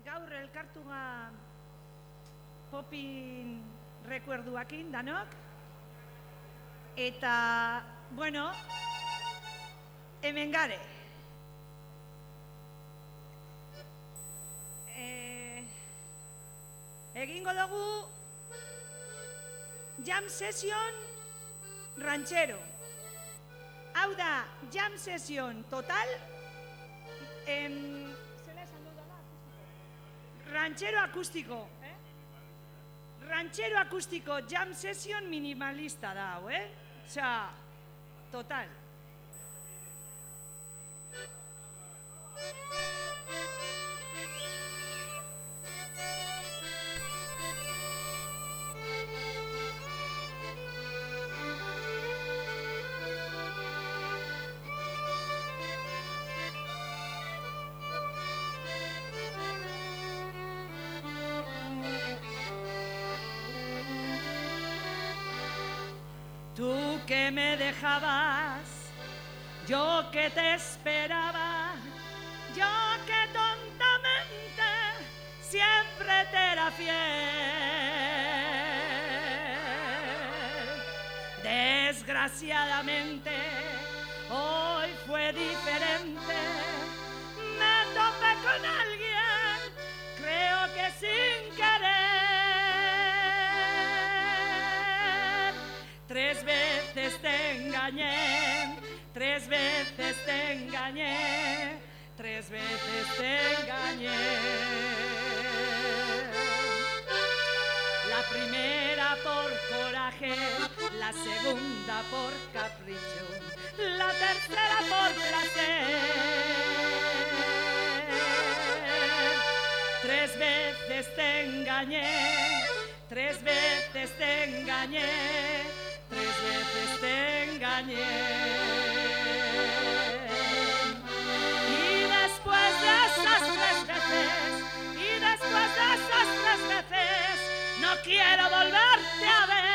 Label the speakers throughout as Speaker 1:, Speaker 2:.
Speaker 1: gaur elkartuga popin rekuerduakin danok. Eta, bueno, hemen gare. Egingo dugu jam session ranchero. Hau da, jam session total. Ranchero acústico. Ranchero acústico jam session minimalista da hau, Osea, total. Tú que me dejabas, yo que te esperaba, yo que tontamente siempre te era fiel. Desgraciadamente, hoy fue diferente. Me topé con alguien, creo que sin querer. 3 veces te engañé, 3 veces te engañé, 3 veces te engañé. La primera por coraje, la segunda por capricho, la tercera por placer. 3 veces te engañé, 3 veces te engañé, 3 veces te engañé. Y después de esas 3 veces, y después de esas 3 veces, no quiero volverte a ver.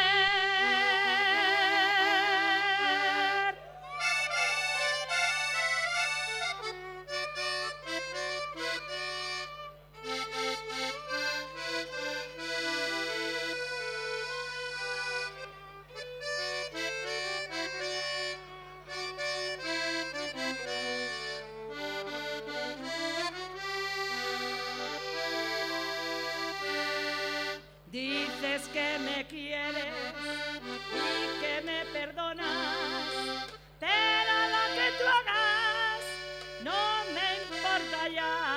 Speaker 1: Dices que me quieres y que me perdonas, pero lo que tú hagas no me importa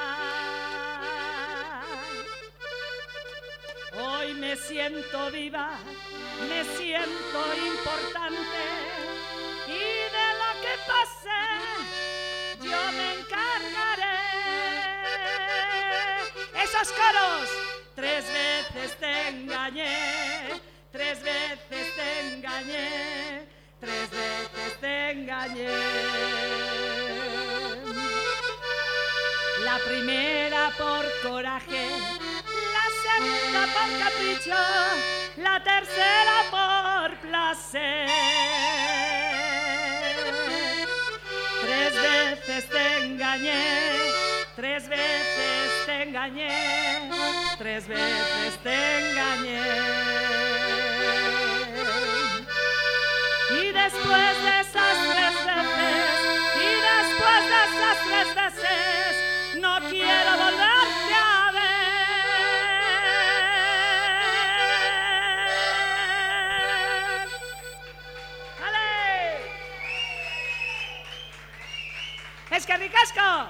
Speaker 1: ya. Hoy me siento viva, me siento importante y de lo que pase yo me encargaré. ¡Esos coros! 3 veces te engañé, 3 veces te engañé, 3 veces te engañé. La primera por coraje, la segunda por capricho, la tercera por placer. 3 veces te engañé, 3 veces te engañé, 3 veces te engañé. Y después de esas 3 veces, y después de esas 3 veces, no quiero volverte a ver. ¡Ale! ¡Eskerrik asko!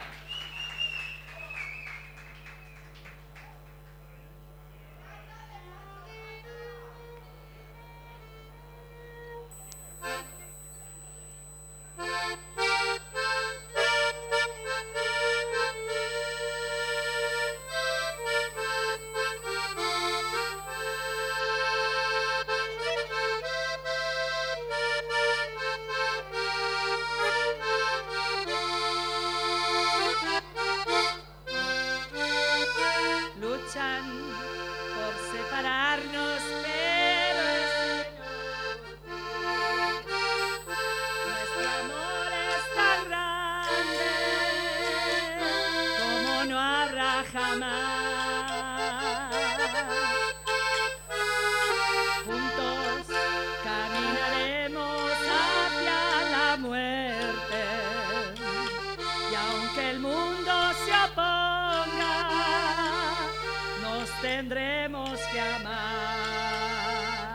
Speaker 1: Por separarnos, pero nuestro amor es tan grande como no habrá jamás. el mundo se oponga, nos tendremos que amar.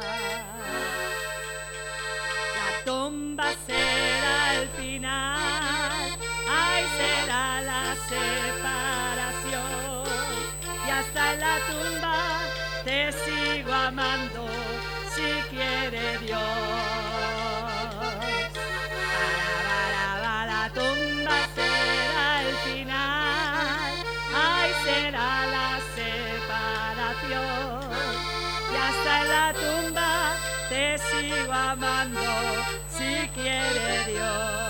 Speaker 1: La tumba será el final, ahí será la separación, y hasta en la tumba te sigo amando si quiere Dios. La tumba será el final, ahí será la separación, y hasta en la tumba te sigo amando si quiere Dios.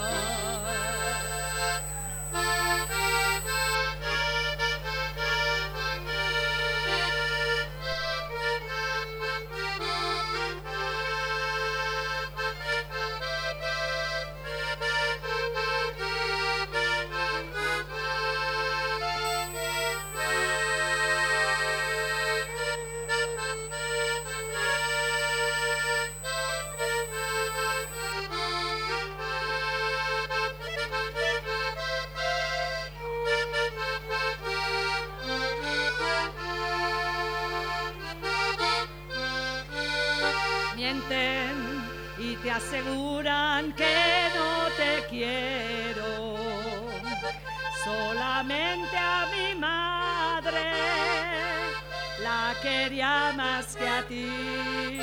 Speaker 1: Mienten y te aseguran que no te quiero, solamente a mi madre la quería más que a ti.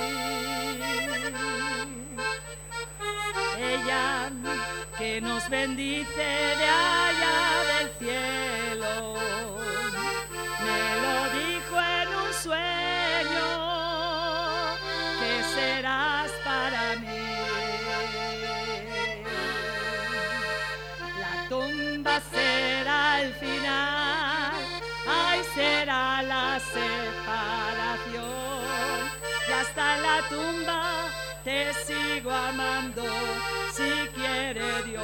Speaker 1: Ella que nos bendice de allá del cielo, me lo dijo en un sueño, que serás para mí. La tumba será el final, ahí será la separación, y hasta en la tumba te sigo amando si quiere Dios.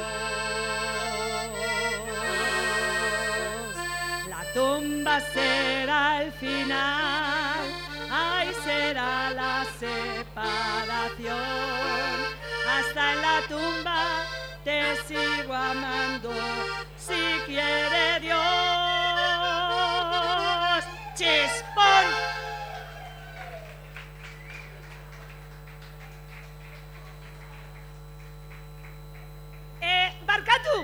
Speaker 1: La tumba será el final, ahí será la separación, hasta en la tumba te sigo amando si quiere Dios. ¡Chispón! Barkatu,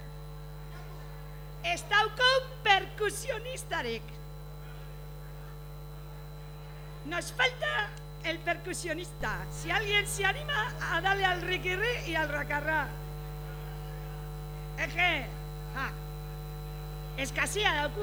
Speaker 1: estauko percusionistarik. Nos falta el percusionista. Si alguien se anima a darle al riquirri y al racarrá. Eje, eskasia dauku,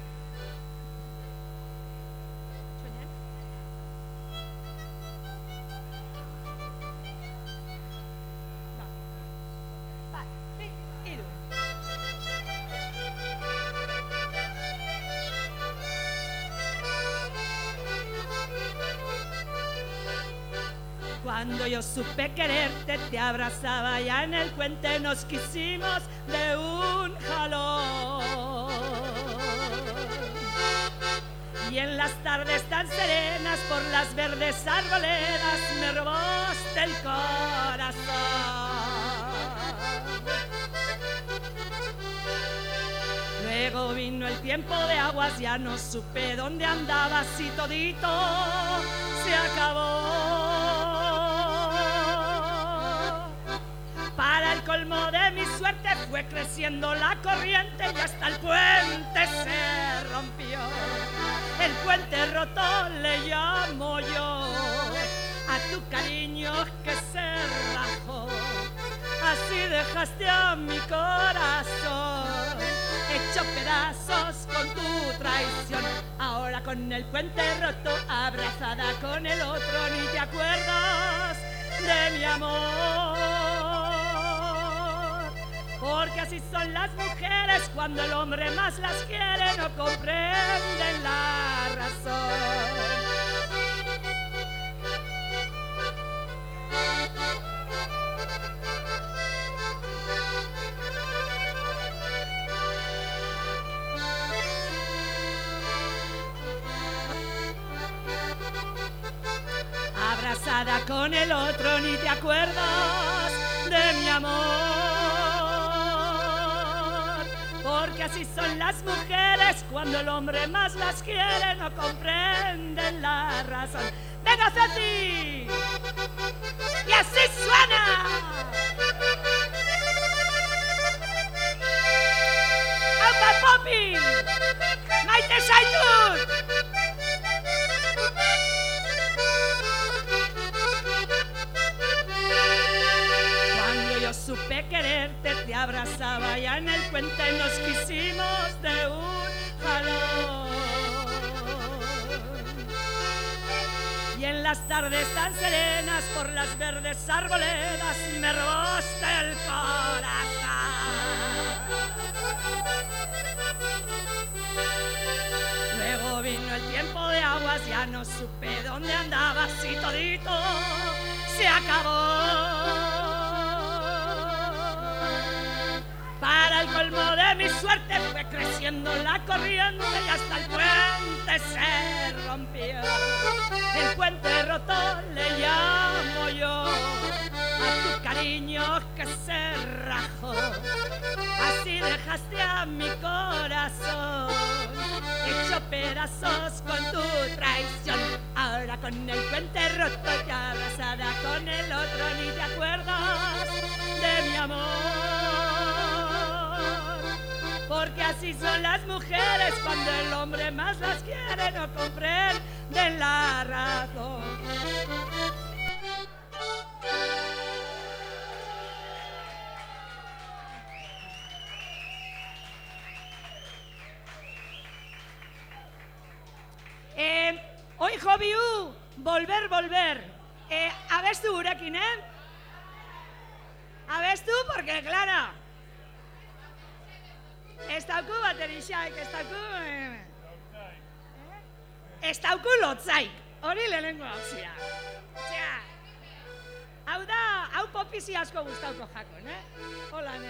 Speaker 1: Cuando yo supe quererte, te abrazaba, ya en el puente nos quisimos de un jalón. Y en las tardes tan serenas, por las verdes arboledas, me robaste el corazón. Luego vino el tiempo de aguas, ya no supe dónde andabas y todito se acabó. Para el colmo de mi suerte fue creciendo la corriente y hasta el puente se rompió. El puente roto le llamo yo a tu cariño que se rajó. Así dejaste a mi corazón hecho pedazos con tu traición. Ahora con el puente roto, abrazada con el otro, ni te acuerdas de mi amor. Porque así son las mujeres, cuando el hombre más las quiere, no comprenden la razón. Abrazada con el otro, ni te acuerdas de mi amor. Porque porque así son las mujeres, cuando el hombre más las quiere no comprenden la razón. ¡Venga, Ceci! ¡Y así suena! ¡Aupa Popi! ¡Maite Saitut! Cuando yo supe quererte, te abrazaba ya en el puente, nos quisimos de un jalón. Y en las tardes tan serenas, por las verdes arboledas, me robaste el corazón. Luego vino el tiempo de aguas, ya no supe dónde andabas y todito se acabó. Para el colmo de mi suerte fue creciendo la corriente y hasta el puente se rompió. El puente roto le llamo yo a tu cariño que se rajó. Así dejaste a mi corazón hecho pedazos con tu traición. Ahora con el puente roto y abrazada con el otro, ni te acuerdas de mi amor. Porque así son las mujeres, cuando el hombre más las quiere no comprenden la razón. Hoy Jobiu, volver. A ver tú, gurekin, A ver tú, porque claro, ez dauku baterixaik, ez dauku lotzaik, hori lehenengo hauzia. Hau Popizi asko gustauko jakon, Holan,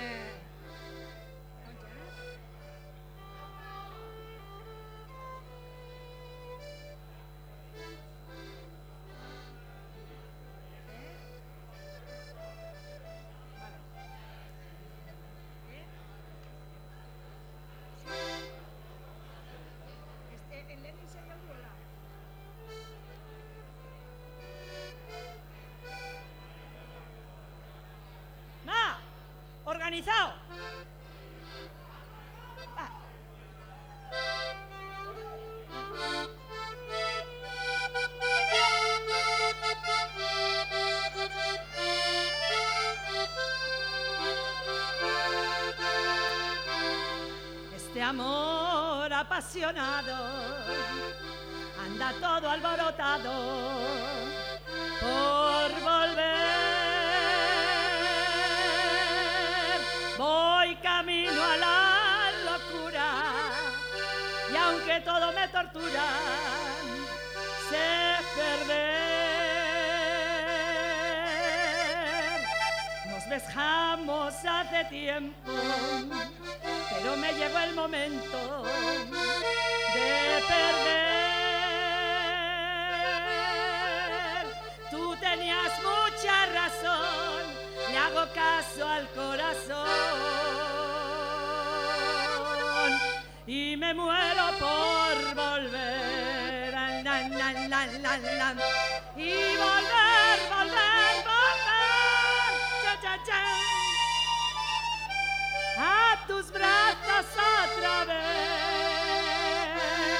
Speaker 1: organizado. Este amor apasionado anda todo alborotado por volver. Voy camino a la locura y aunque todo me tortura, sé perder. Nos besamos hace tiempo, pero me llegó el momento de perder. Tú tenías mucha razón, le hago caso al corazón y me muero por volver. Y volver, a tus brazos otra vez.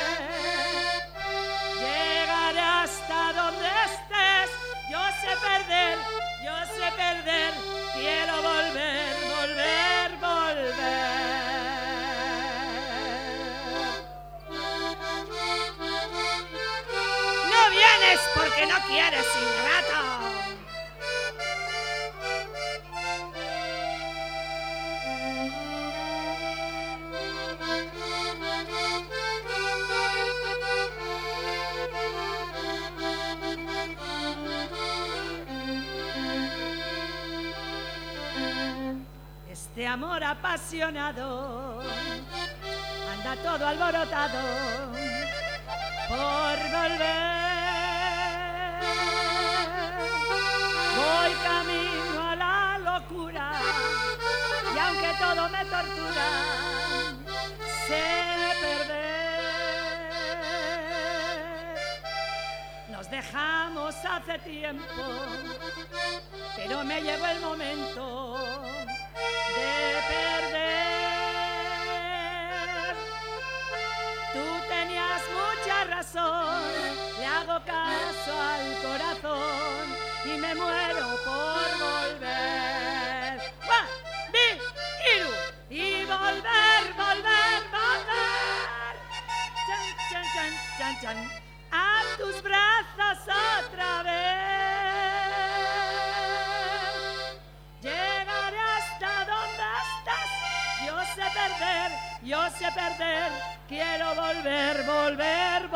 Speaker 1: Llegaré hasta donde estés. Yo sé perder, quiero volver. No vienes porque no quieres, ingrato. Este amor apasionado anda todo alborotado por volver. Voy camino a la locura y aunque todo me tortura, queríamos hace tiempo, pero me llegó el momento de perder. Tú tenías mucha razón, le hago caso al corazón y me muero por volver. ¡One, two, y volver, volver, volver. Chan, chan, chan, chan, chan. A tus brazos otra vez. Llegaré hasta donde estás. Yo sé perder. Quiero volver, volver,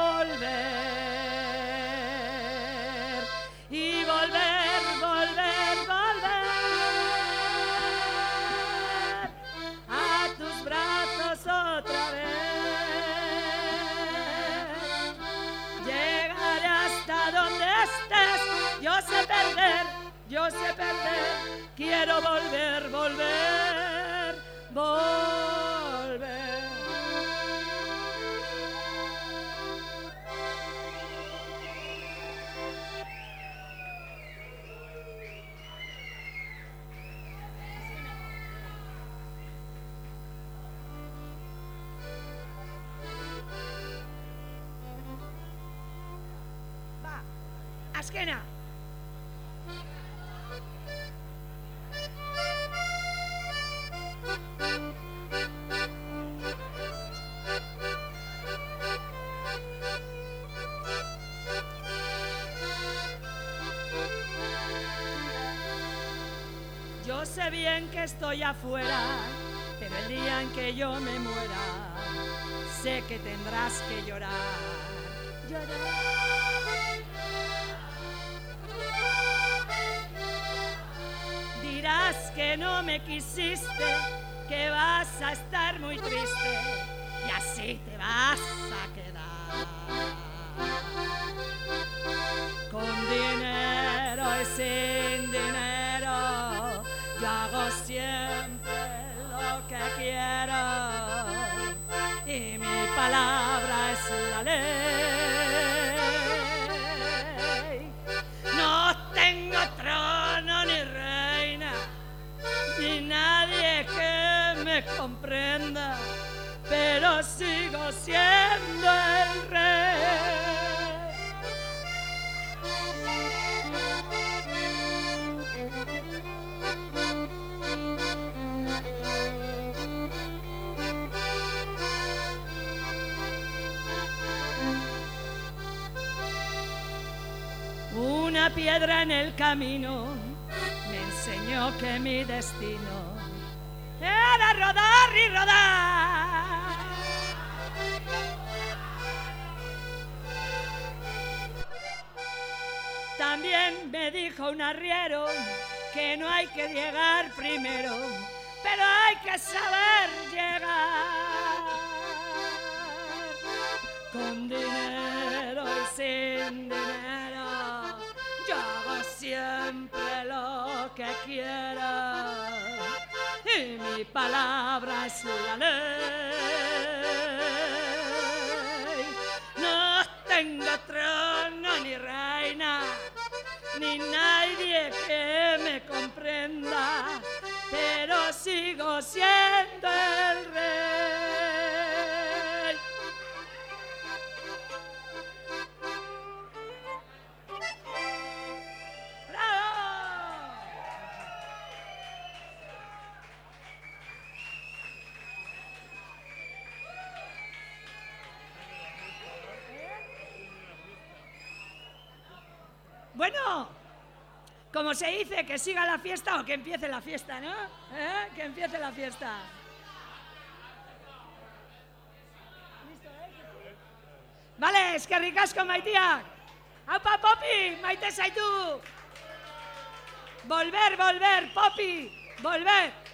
Speaker 1: volver. Y volver, volver, volver. A tus brazos otra vez. Llegaré hasta donde estés. Yo sé perder. Quiero volver, volver, volver. Va, azkena. Yo sé bien que estoy afuera, pero el día en que yo me muera, sé que tendrás que llorar. Dirás que no me quisiste, que vas a estar muy triste y así te vas a quedar. Con dinero y sin dinero, yo hago siempre lo que quiero y mi palabra es la ley. No tengo trono ni reina, ni nadie que me comprenda, pero sigo siendo el rey. Una piedra en el camino me enseñó que mi destino era rodar y rodar. También me dijo un arriero que no hay que llegar primero, pero hay que saber llegar. Con dinero y sin dinero, yo hago siempre lo que quiero y mi palabra es la ley. No tengo trono ni reina, ni nadie que me comprenda, pero sigo siendo el rey. Bueno, como se dice, que siga la fiesta o que empiece la fiesta, ¿no? Que empiece la fiesta. ¿Listo, Vale, eskerrik asko maitiak. Aupa, Popi, maite zaitu. Volver, volver, Popi, volver.